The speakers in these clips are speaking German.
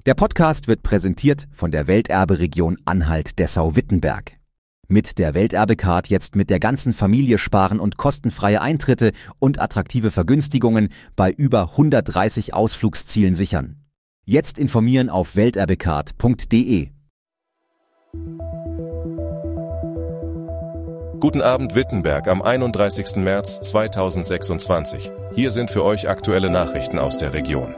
Der Podcast wird präsentiert von der Welterbe-Region Anhalt-Dessau-Wittenberg. Mit der Welterbe-Card jetzt mit der ganzen Familie sparen und kostenfreie Eintritte und attraktive Vergünstigungen bei über 130 Ausflugszielen sichern. Jetzt informieren auf welterbecard.de. Guten Abend Wittenberg am 31. März 2026. Hier sind für euch aktuelle Nachrichten aus der Region.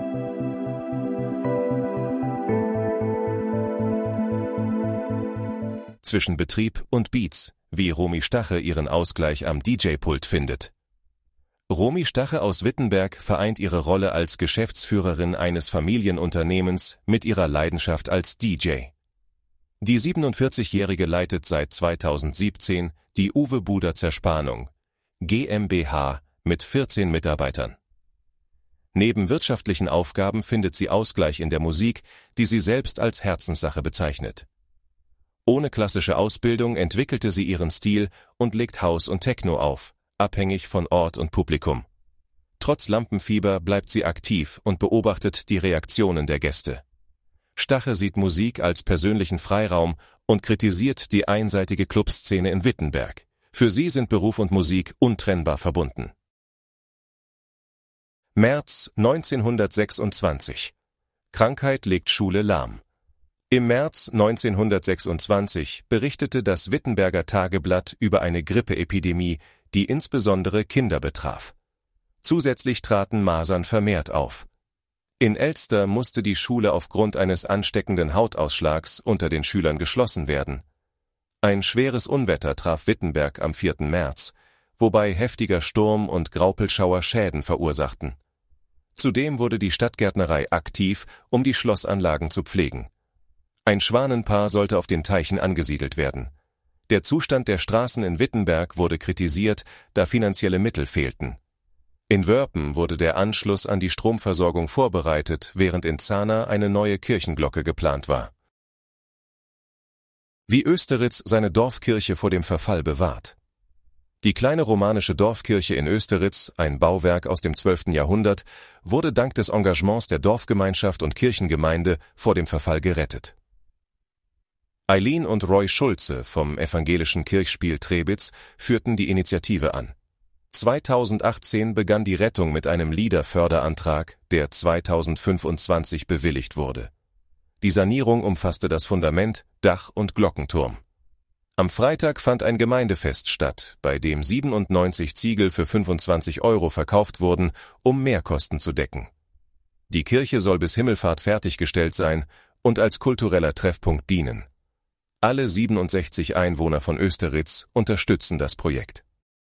Zwischen Betrieb und Beats, wie Romy Stache ihren Ausgleich am DJ-Pult findet. Romy Stache aus Wittenberg vereint ihre Rolle als Geschäftsführerin eines Familienunternehmens mit ihrer Leidenschaft als DJ. Die 47-Jährige leitet seit 2017 die Uwe Buder Zerspannung, GmbH, mit 14 Mitarbeitern. Neben wirtschaftlichen Aufgaben findet sie Ausgleich in der Musik, die sie selbst als Herzenssache bezeichnet. Ohne klassische Ausbildung entwickelte sie ihren Stil und legt House und Techno auf, abhängig von Ort und Publikum. Trotz Lampenfieber bleibt sie aktiv und beobachtet die Reaktionen der Gäste. Stache sieht Musik als persönlichen Freiraum und kritisiert die einseitige Clubszene in Wittenberg. Für sie sind Beruf und Musik untrennbar verbunden. März 1926. Krankheit legt Schule lahm. Im März 1926 berichtete das Wittenberger Tageblatt über eine Grippeepidemie, die insbesondere Kinder betraf. Zusätzlich traten Masern vermehrt auf. In Elster musste die Schule aufgrund eines ansteckenden Hautausschlags unter den Schülern geschlossen werden. Ein schweres Unwetter traf Wittenberg am 4. März, wobei heftiger Sturm und Graupelschauer Schäden verursachten. Zudem wurde die Stadtgärtnerei aktiv, um die Schlossanlagen zu pflegen. Ein Schwanenpaar sollte auf den Teichen angesiedelt werden. Der Zustand der Straßen in Wittenberg wurde kritisiert, da finanzielle Mittel fehlten. In Wörpen wurde der Anschluss an die Stromversorgung vorbereitet, während in Zahna eine neue Kirchenglocke geplant war. Wie Österitz seine Dorfkirche vor dem Verfall bewahrt. Die kleine romanische Dorfkirche in Österitz, ein Bauwerk aus dem 12. Jahrhundert, wurde dank des Engagements der Dorfgemeinschaft und Kirchengemeinde vor dem Verfall gerettet. Eileen und Roy Schulze vom evangelischen Kirchspiel Trebitz führten die Initiative an. 2018 begann die Rettung mit einem LEADER-Förderantrag, der 2025 bewilligt wurde. Die Sanierung umfasste das Fundament, Dach und Glockenturm. Am Freitag fand ein Gemeindefest statt, bei dem 97 Ziegel für 25 € verkauft wurden, um Mehrkosten zu decken. Die Kirche soll bis Himmelfahrt fertiggestellt sein und als kultureller Treffpunkt dienen. Alle 67 Einwohner von Österitz unterstützen das Projekt.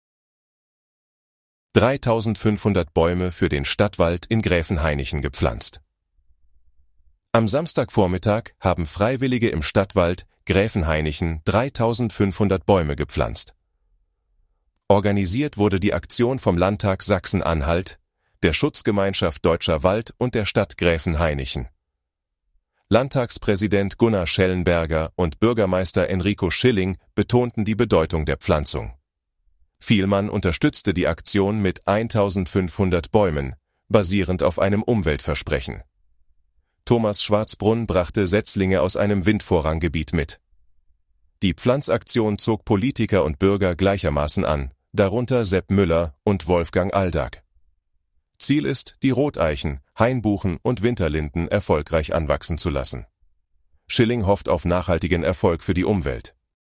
3500 Bäume für den Stadtwald in Gräfenhainichen gepflanzt. Am Samstagvormittag haben Freiwillige im Stadtwald Gräfenhainichen 3500 Bäume gepflanzt. Organisiert wurde die Aktion vom Landtag Sachsen-Anhalt, der Schutzgemeinschaft Deutscher Wald und der Stadt Gräfenhainichen. Landtagspräsident Gunnar Schellenberger und Bürgermeister Enrico Schilling betonten die Bedeutung der Pflanzung. Vielmann unterstützte die Aktion mit 1500 Bäumen, basierend auf einem Umweltversprechen. Thomas Schwarzbrunn brachte Setzlinge aus einem Windvorranggebiet mit. Die Pflanzaktion zog Politiker und Bürger gleichermaßen an, darunter Sepp Müller und Wolfgang Aldag. Ziel ist, die Roteichen, Hainbuchen und Winterlinden erfolgreich anwachsen zu lassen. Schilling hofft auf nachhaltigen Erfolg für die Umwelt.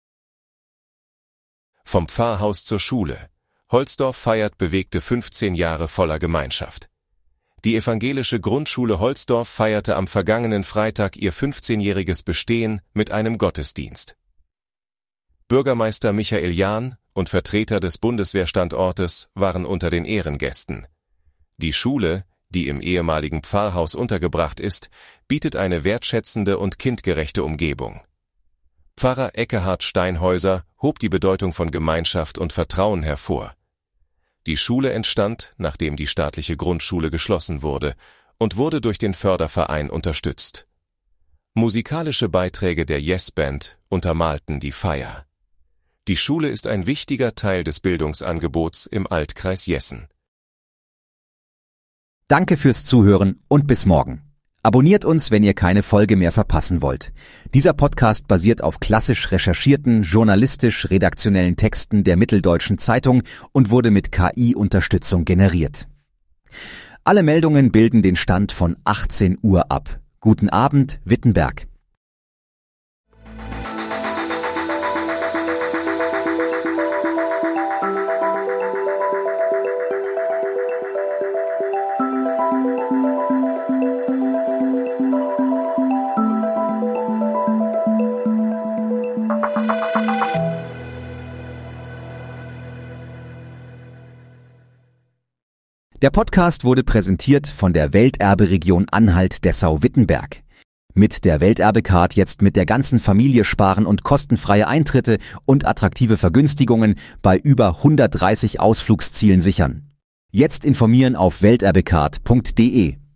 Vom Pfarrhaus zur Schule. Holzdorf feiert bewegte 15 Jahre voller Gemeinschaft. Die evangelische Grundschule Holzdorf feierte am vergangenen Freitag ihr 15-jähriges Bestehen mit einem Gottesdienst. Bürgermeister Michael Jahn und Vertreter des Bundeswehrstandortes waren unter den Ehrengästen. Die Schule, die im ehemaligen Pfarrhaus untergebracht ist, bietet eine wertschätzende und kindgerechte Umgebung. Pfarrer Eckehard Steinhäuser hob die Bedeutung von Gemeinschaft und Vertrauen hervor. Die Schule entstand, nachdem die staatliche Grundschule geschlossen wurde, und wurde durch den Förderverein unterstützt. Musikalische Beiträge der Yes Band untermalten die Feier. Die Schule ist ein wichtiger Teil des Bildungsangebots im Altkreis Jessen. Danke fürs Zuhören und bis morgen. Abonniert uns, wenn ihr keine Folge mehr verpassen wollt. Dieser Podcast basiert auf klassisch recherchierten, journalistisch-redaktionellen Texten der Mitteldeutschen Zeitung und wurde mit KI-Unterstützung generiert. Alle Meldungen bilden den Stand von 18 Uhr ab. Guten Abend, Wittenberg. Der Podcast wurde präsentiert von der Welterberegion Anhalt-Dessau-Wittenberg. Mit der Welterbecard jetzt mit der ganzen Familie sparen und kostenfreie Eintritte und attraktive Vergünstigungen bei über 130 Ausflugszielen sichern. Jetzt informieren auf welterbecard.de.